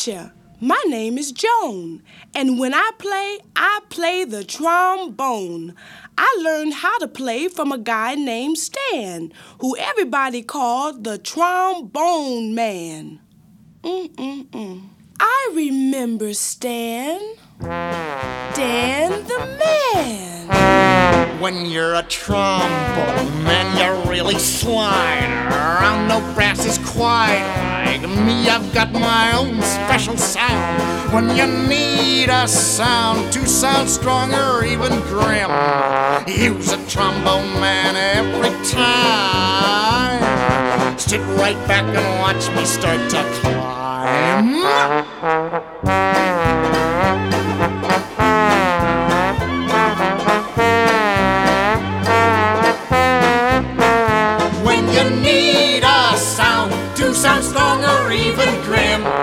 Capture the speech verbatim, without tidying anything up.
Gotcha. My name is Joan, and when I play, I play the trombone. I learned how to play from a guy named Stan, who everybody called the Trombone Man. Mm-mm-mm. I remember Stan. Dan the Man. When you're a trombone man, you really slide around. No brass is quite like me. I've got my own special sound. When you need a sound to sound strong or even grim, use a trombone man every time. Sit right back and watch me start to climb. When you need a sound to sound strong or even grim,